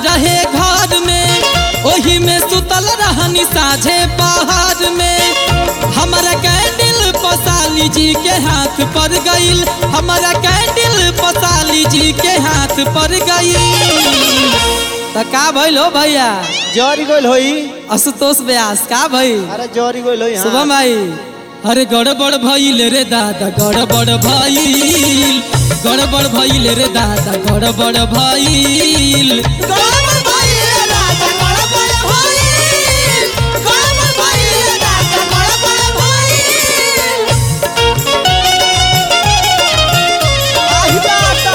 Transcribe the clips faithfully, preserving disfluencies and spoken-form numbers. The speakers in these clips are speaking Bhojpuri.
रहे घर में, ओही में सुतल रहनी साझे पहाड़ में। हमारा कैंडल पसाली जी के हाथ पर गईल, हमारा कैंडल पसाली जी के हाथ पर गईल। तो का भइल हो भैया? जरी गोल होई आशुतोष व्यास का भाई? अरे जरी गोल होई। शुभम भाई अरे गड़बड़ भइल रे दादा, गड़बड़ भइल, गड़बड़ भइल रे दादा, गड़बड़ भइल, गड़बड़ भइल रे दादा, गड़बड़ भइल, गड़बड़ भइल रे दादा, गड़बड़ भइल। आही दादा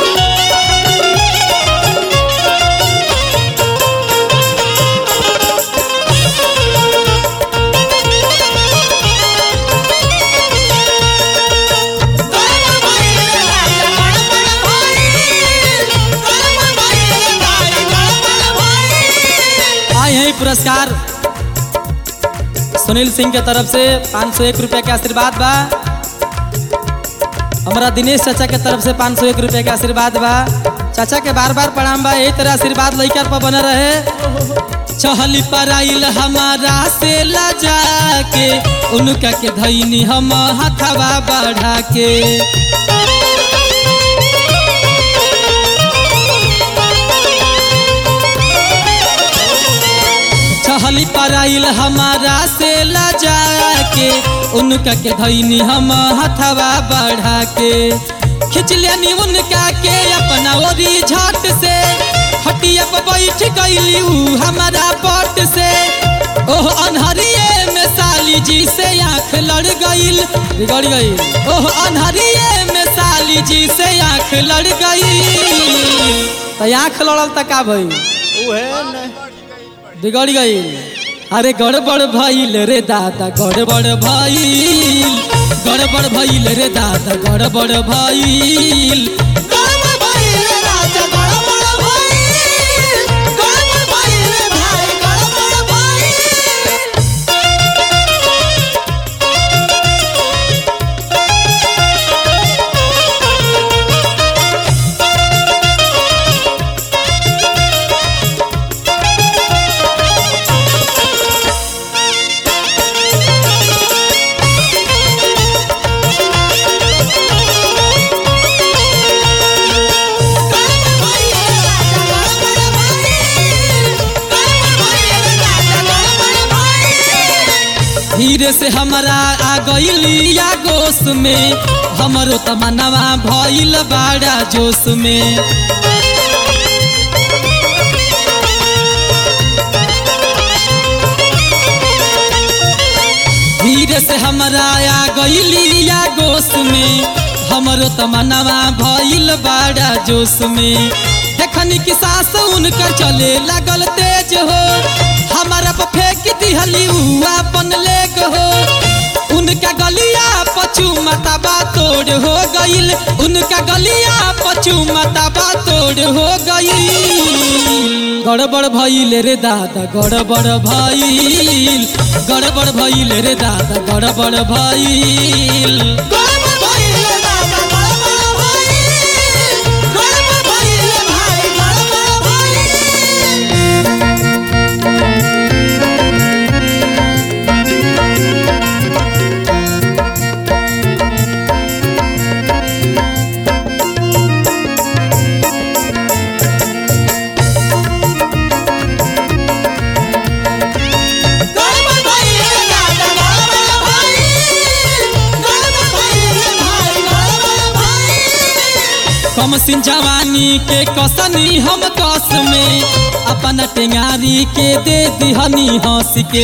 पुरस्कार सुनील सिंह के तरफ से पाँच सौ एक रुपया के आशीर्वाद बा। हमारा दिनेश चाचा के तरफ से पाँच सौ एक रुपया के आशीर्वाद बा। चाचा के बार बार प्रणाम बा। यही तरह आशीर्वाद लइका पर बना रहे। चहली पर आइल हमारा से लजा के, उनका के धैनी हम हथवा बढ़ा के। चहली पर आइल हमारा से लजा के, उनका के धैनी हम हथवा बढ़ा के। खिंच लेनी उनका के अपना ओरी झट से, हटिया पर बैठ गईली ऊ हमारा पट से। ओह अनहरिये में साली जी से आँख लड़ गईल, बिगड़ गई। ओह अनहरिये में साली जी से आँख लड़ गई। तो आँख लड़ल त का भई? उहे न बिगड़ गई। अरे गड़बड़ भइल रे दादा, गड़बड़ भइल, गड़बड़ भइल रे दादा, गड़बड़ भइल, गड़बड़ भइल रे राजा, गड़बड़ भइल, गड़बड़ भइल रे भाई, गड़बड़ भइल। धीरे से हमारा आ गईली या गोश में, हमरो तमन्नावा भइल बड़ा जोश में। धीरे से हमारा आ गईली या गोश में, हमरो तमन्नावा भइल बड़ा जोश में। देखनी की सास उनकर चले लागल तेज हो, हमारा पर फेंक दिहली ऊ अपन लेग हो। उनका गलिया पचू मतबा तोड़ हो गईल, उनका गलिया पचू मतबा तोड़ हो गईल। गड़बड़ भइल रे दादा, गड़बड़ भइल, गड़बड़ भइल रे दादा, गड़बड़ भइल, गड़बड़ भइल रे दादा, गड़बड़ भइल, गड़बड़ भइल रे भाई, गड़बड़ भइल। कम सिन जवानी के कसनी हम कस में, अपना टेंगारी के दे दिहनी हंस के।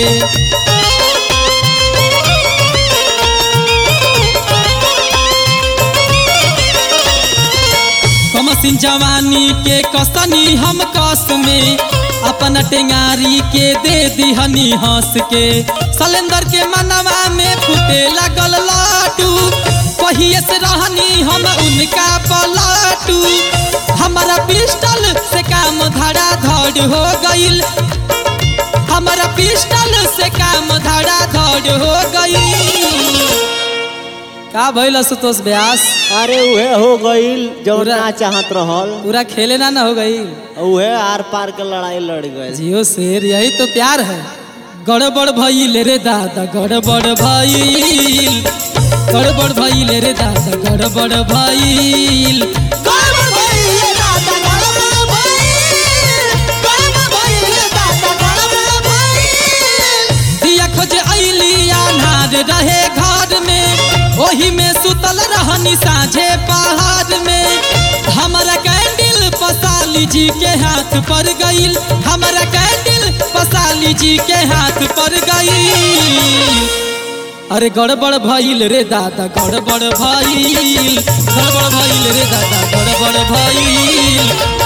कम सिन जवानी के कसनी हम कस में, अपना टेंगारी के दे दिहनी हंस के। सलेंदर के मनवा में फूटे लगल लाटू, पहिए से रहनी हम उनका पलाटू। हमारा पिस्टल से काम धड़ा धड़ हो गईल, हमारा पिस्टल से काम धड़ा धड़ हो गईल। का भइल असुतोष व्यास? अरे उहे हो गईल जो पूरा- ना चाहत रहल पूरा खेले ना ना हो गई। उहे आर पार के लड़ाई लड़ गए। जियो शेर, यही तो प्यार है। गड़बड़ भइल रे दादा गड़बड़ भइल, गड़बड़ भइल रे दादा गड़बड़ भइल। गड़बड़ भइल दादा गड़बड़ भइल, गड़बड़ भइल दादा गड़बड़ भइल। दिया खोजे अइली अनार रहे घर में, ओही में सुतल रहनी साझे पहाड़ में। हमारा कैंडिल पसाली जी के हाथ पर गईल, हमारा कैंडिल पसाली जी के हाथ पर गईल। अरे गड़बड़ भइल रे दादा गड़बड़ भइल, गड़बड़ भइल रे दादा गड़बड़ भइल।